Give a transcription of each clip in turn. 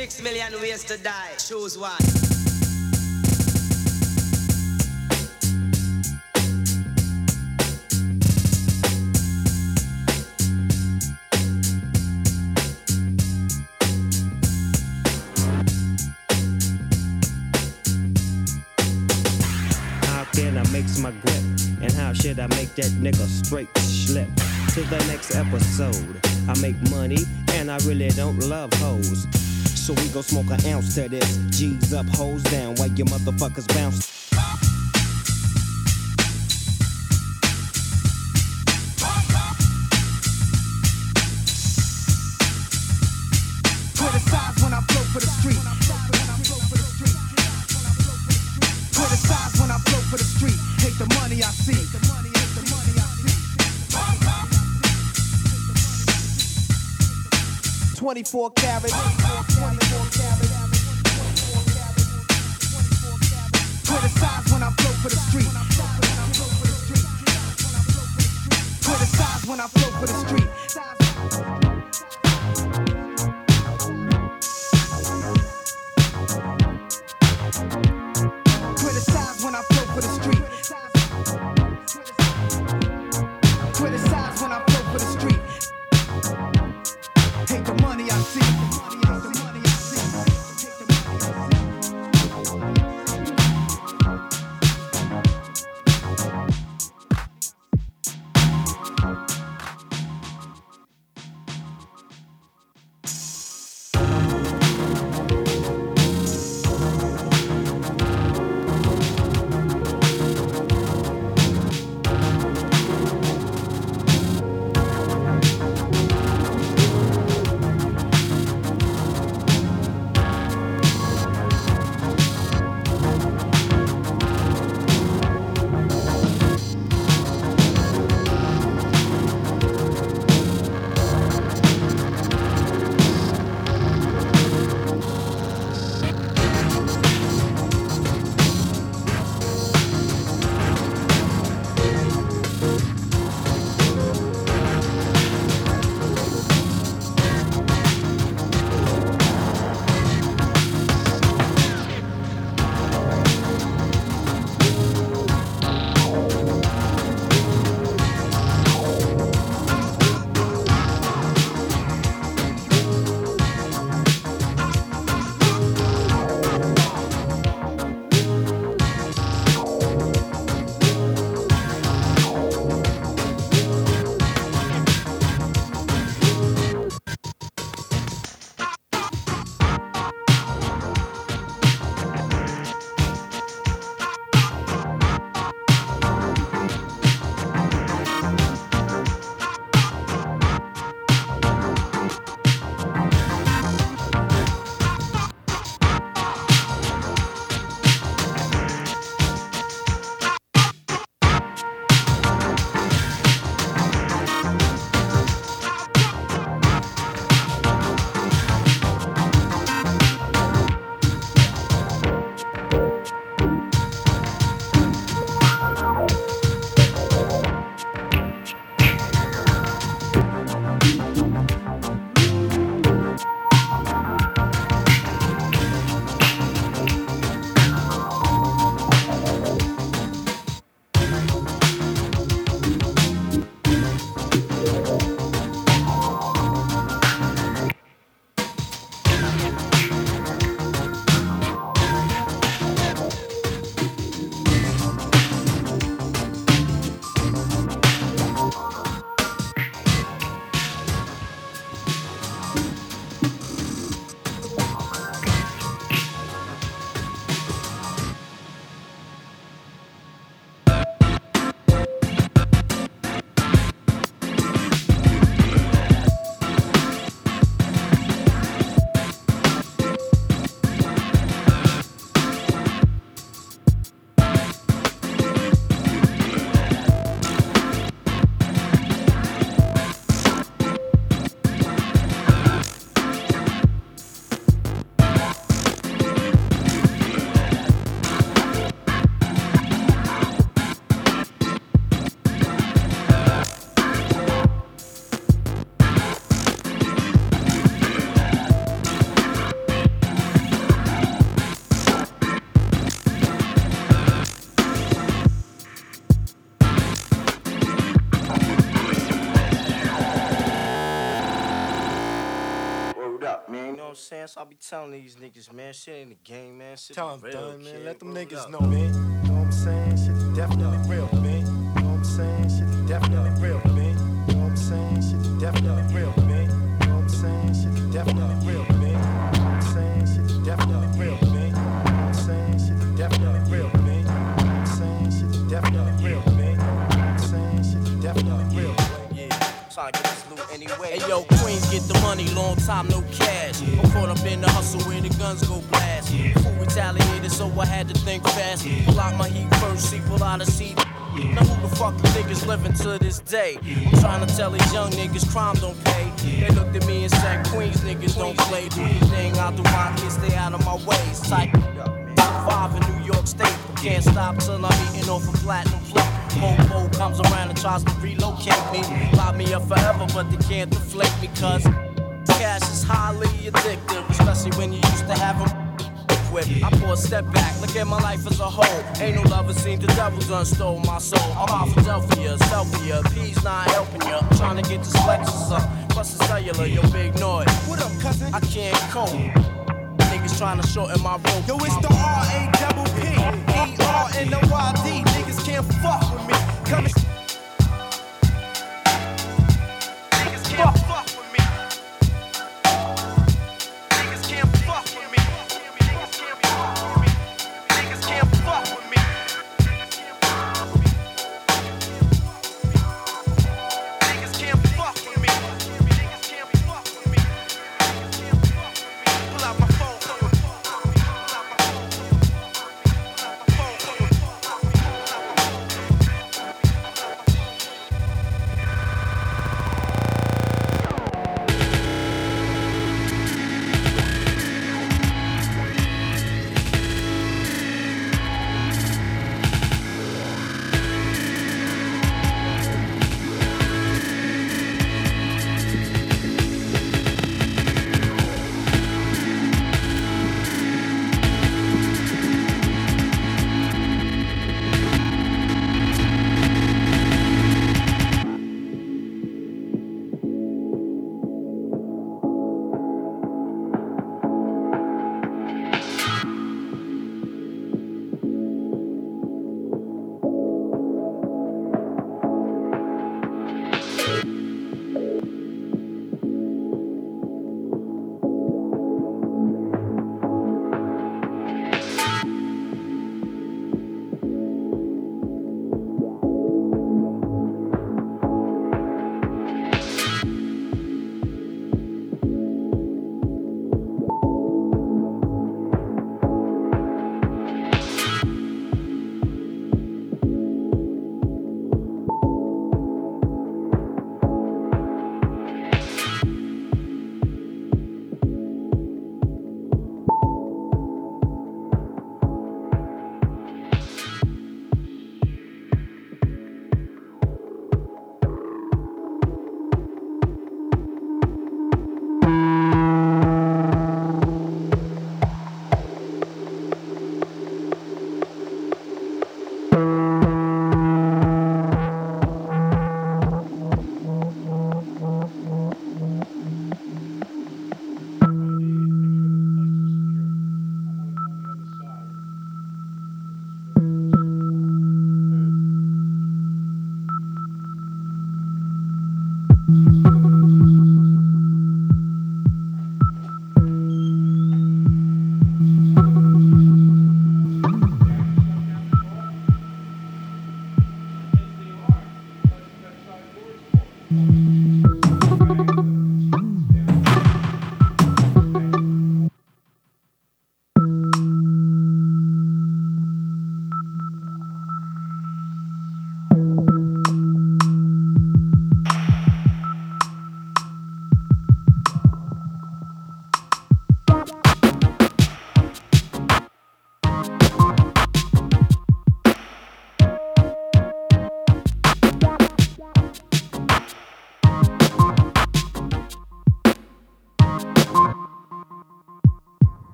6 million ways to die. Choose one. How can I mix my grip? And how should I make that nigga straight slip? To the next episode, I make money and I really don't love hoes. So we gon' smoke an ounce to this. G's up, hoes down, while you motherfuckers bounce. Criticize when I flow for the street. Criticize when I flow for the street. Hate the money I see. 24 karat. Criticize when I flow for the street. Criticize when I flow for the street. Criticize when I flow for the street. Criticize when I flow for the street. Hate the money I see. I be telling these niggas, man, shit ain't a game, man. Shit Tell them, real, man. kid. Let them Word niggas up. know, man. You know what I'm saying? Shit definitely real, man. You know what I'm saying? Shit definitely real, man. You know what I'm saying? Shit definitely real, man. You know what I'm saying? Shit definitely real, man. You know what I'm saying? Shit definitely real, man. You know what I'm saying? Shit definitely real, man. You know what I'm saying? Shit definitely real, man. You know what I'm saying? Shit definitely real, man. Trying to get this loot anyway. Hey yo, Queens get the money, long time no cash. I'm caught up in the hustle where the guns go blast. Fool retaliated, so I had to think fast. Pull out my heat first, see, pull out a seat. Now who the fuck you niggas living to this day? I'm trying to tell these young niggas crime don't pay. They looked at me and said, Queens niggas don't play. Do your thing, I'll do my kids, stay out of my way. It's tight. 5 in New York State, can't stop till I'm eating off a platinum plate. Popo comes around and tries to relocate me. Lock me up forever, but they can't deflate me, cause cash is highly addictive, especially when you used to have them equipped. I pour a step back, look at my life as a whole. Ain't no love, it seems the devil done stole my soul. I'm out Philadelphia, Selphia, P's not helping ya. Trying to get this Lexus up, plus the cellular, yo, big noise. What up, cousin? I can't cope. Niggas trying to shorten my rope. Yo, it's the R-A-double-P, E-R-N-O-Y-D. Niggas can't fuck with me. Coming. Niggas can't fuck with me. Niggas can't fuck with me. Niggas can't fuck with me. Niggas can't fuck with me. Niggas can't fuck with me. Niggas can't fuck with me. Pull out my phone.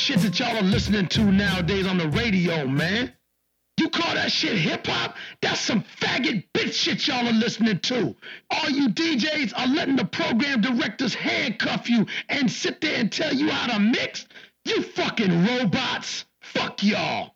shit that y'all are listening to nowadays on the radio, man. You call that shit hip-hop? That's some faggot bitch shit y'all are listening to. All you DJs are letting the program directors handcuff you and sit there and tell you how to mix? You fucking robots. Fuck y'all.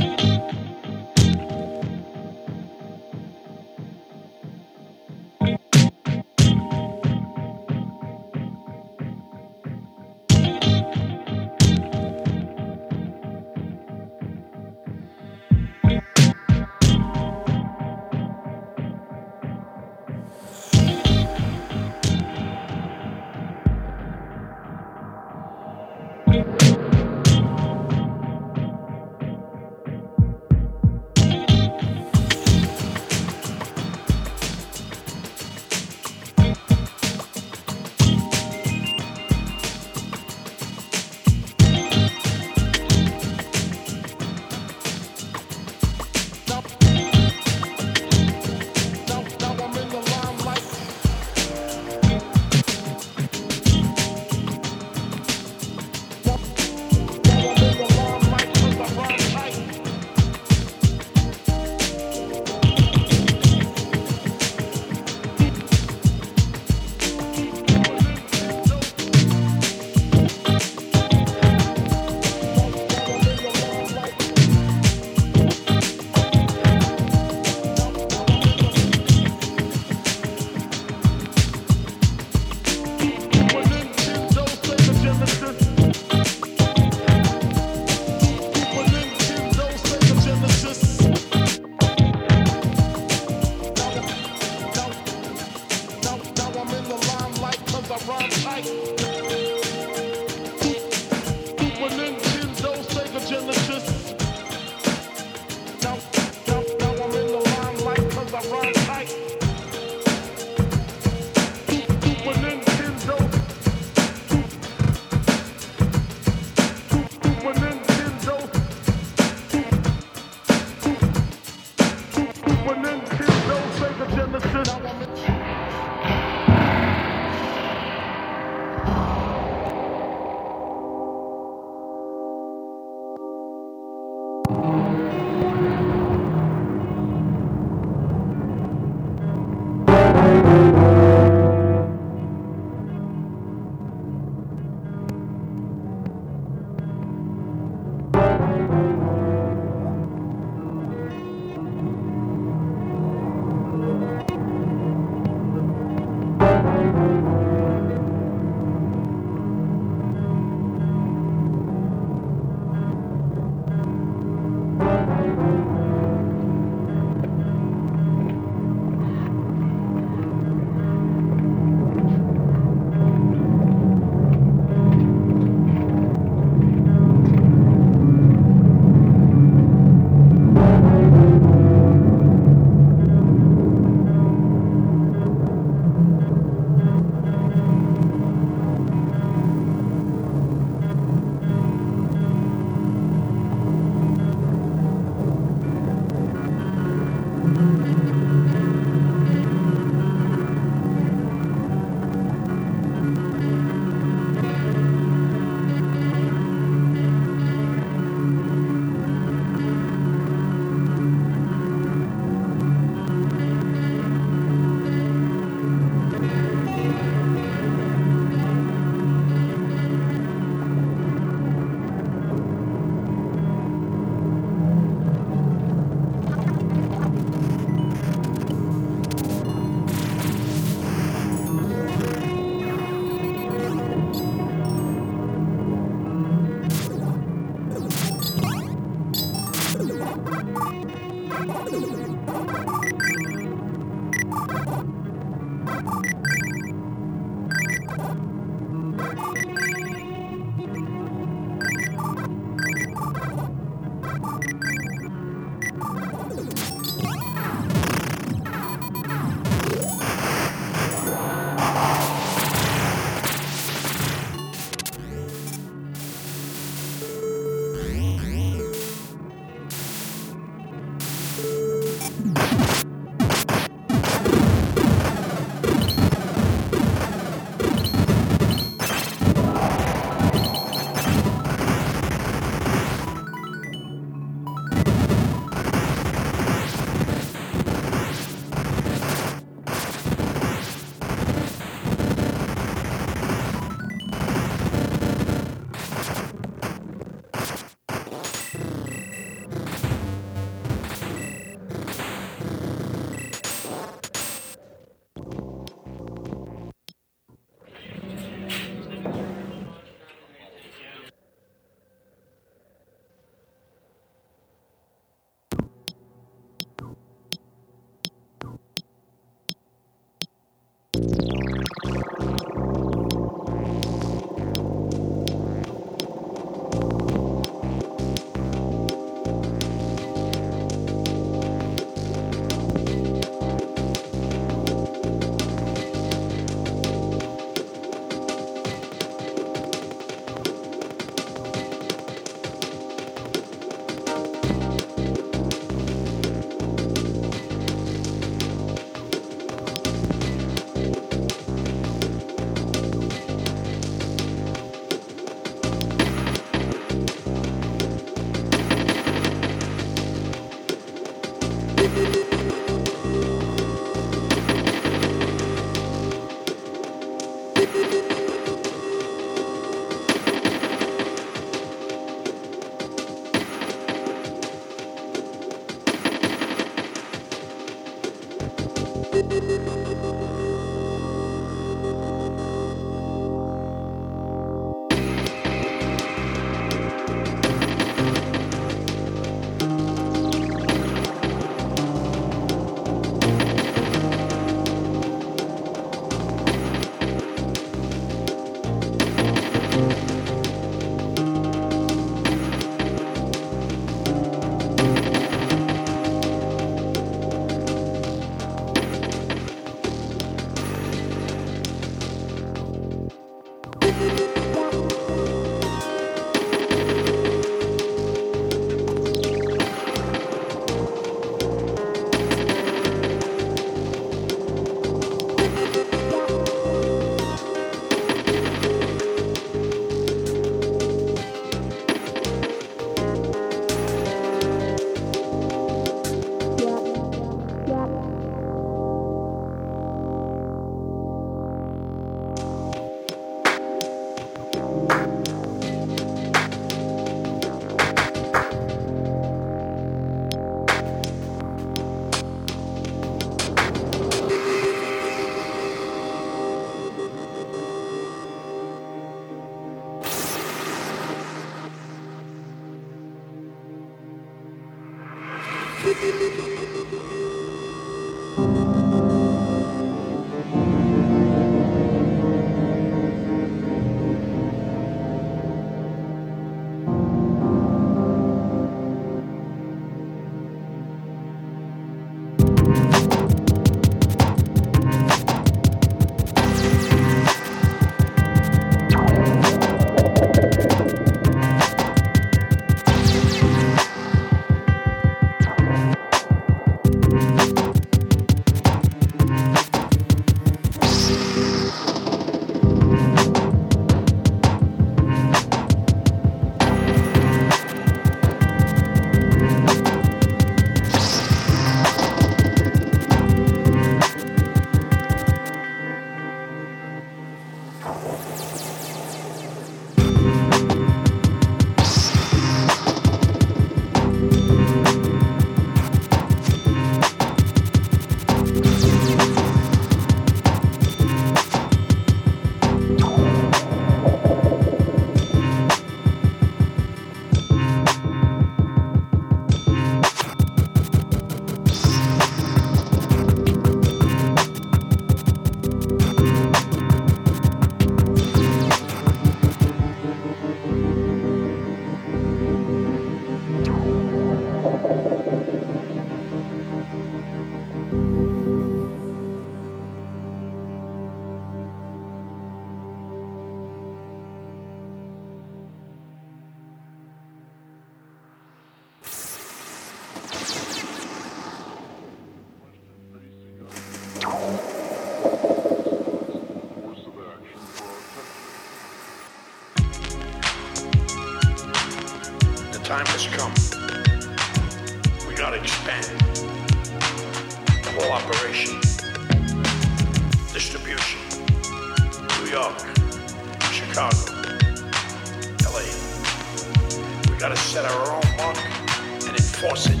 has come. We gotta expand the whole operation. Distribution. New York, Chicago, LA. We gotta set our own mark and enforce it.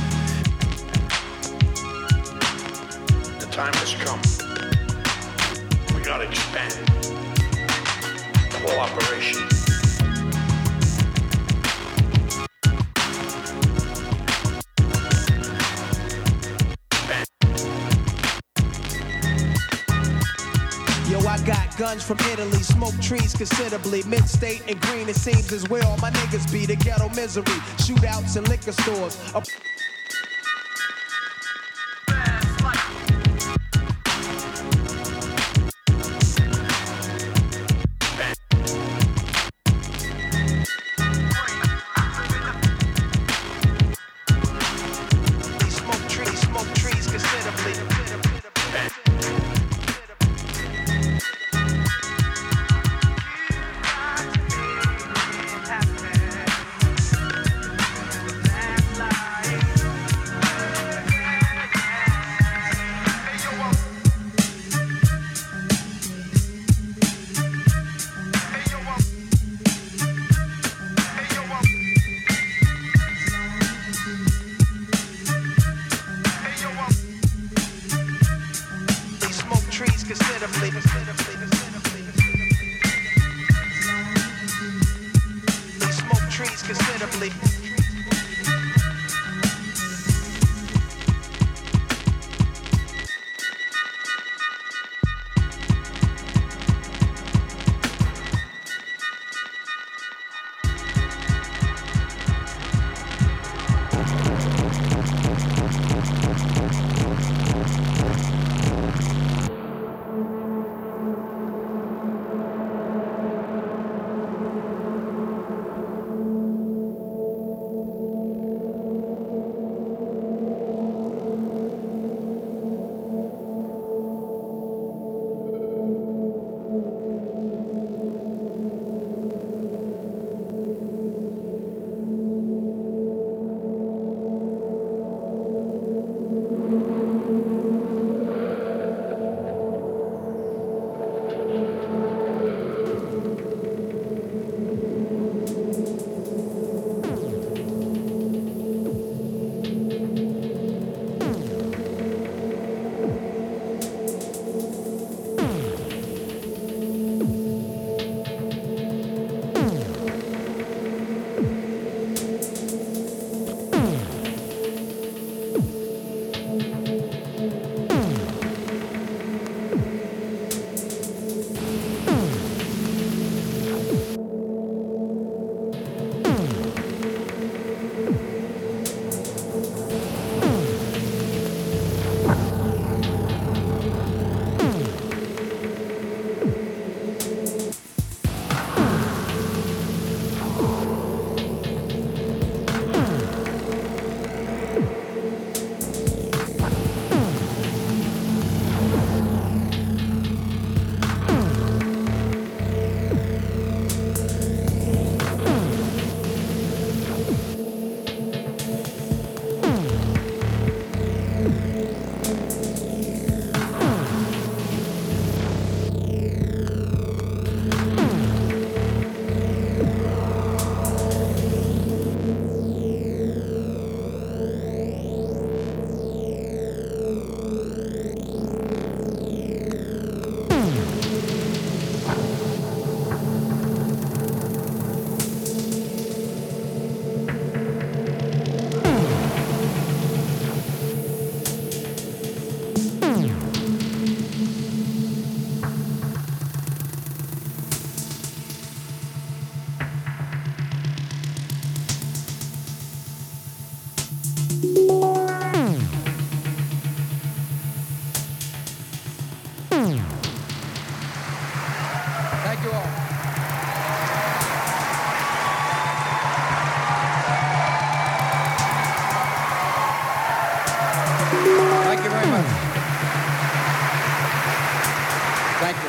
The time has come. We gotta expand the whole operation. Yo, I got guns from Italy, smoke trees considerably. Mid-state and green, it seems is where all my niggas be. The ghetto misery, shootouts and liquor stores. Smoke trees considerably.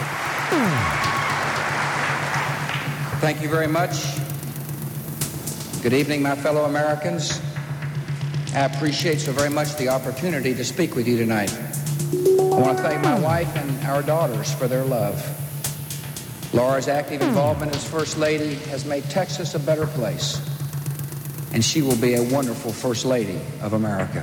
Thank you very much. Good evening, my fellow Americans. I appreciate so very much the opportunity to speak with you tonight. I want to thank my wife and our daughters for their love. Laura's active involvement as First Lady has made Texas a better place, and she will be a wonderful First Lady of America.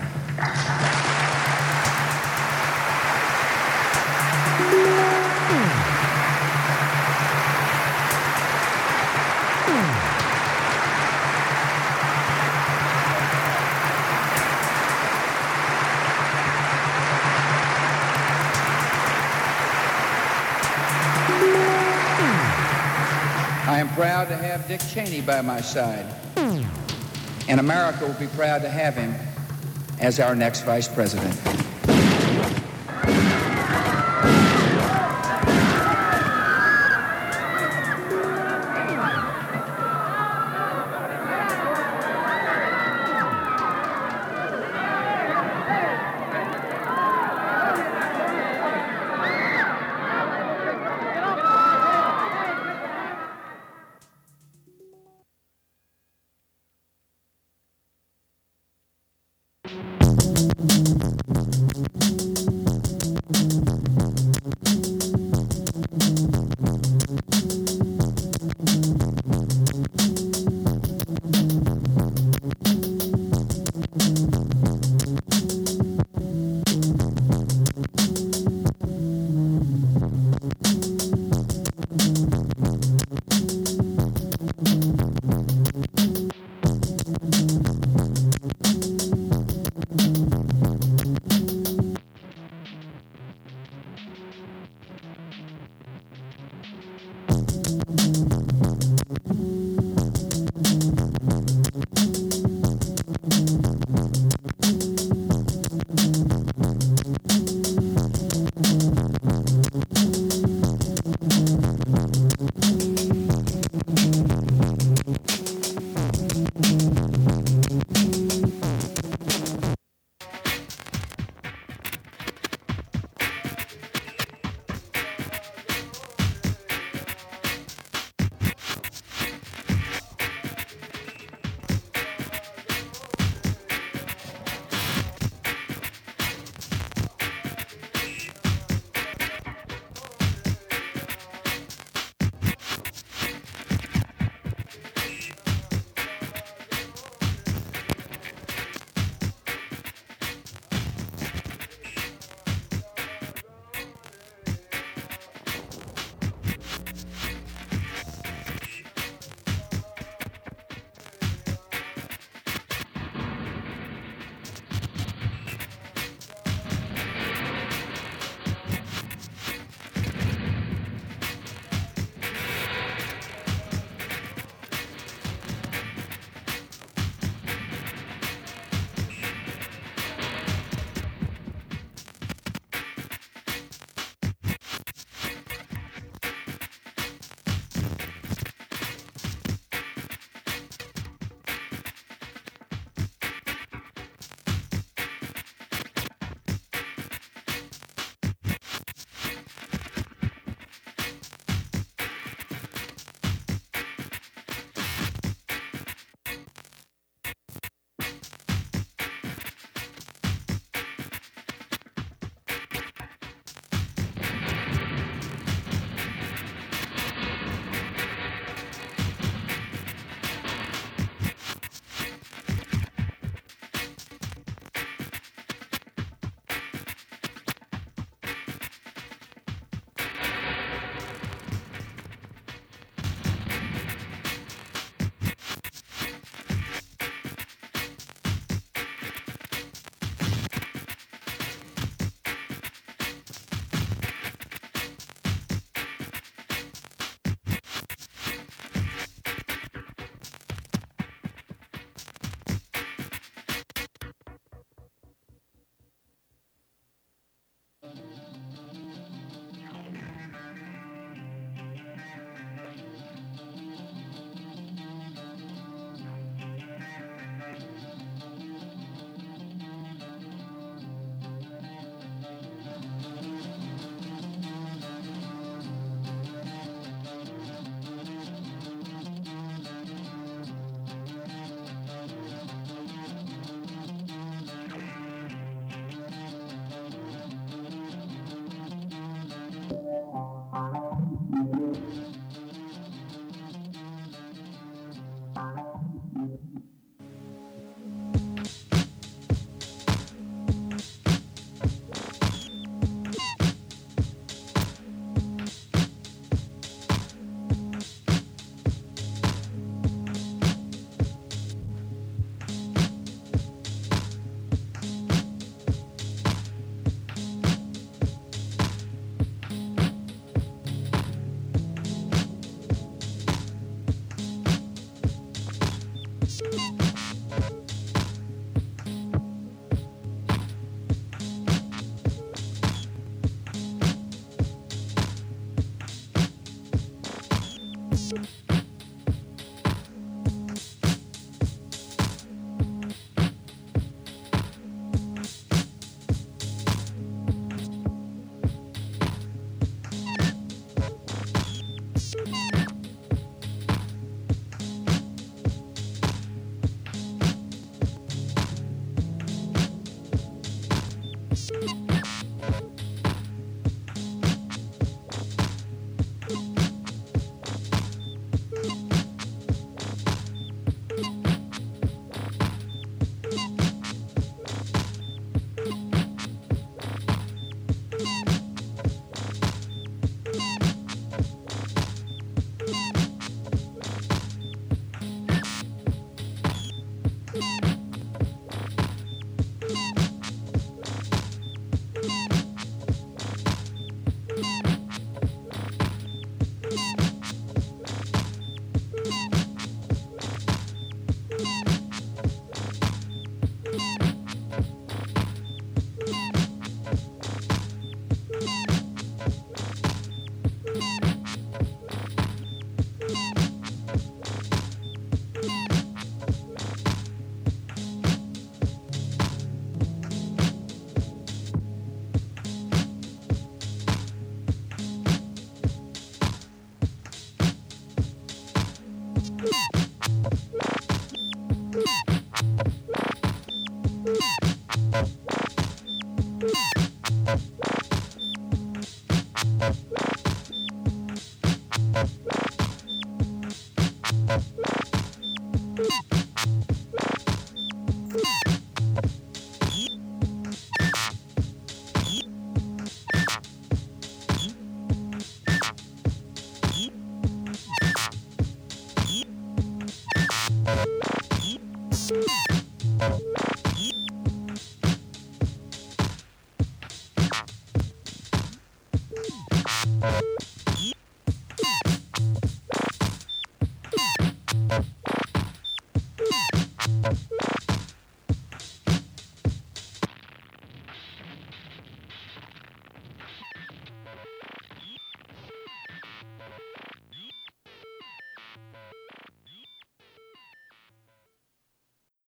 I am proud to have Dick Cheney by my side, and America will be proud to have him as our next Vice President.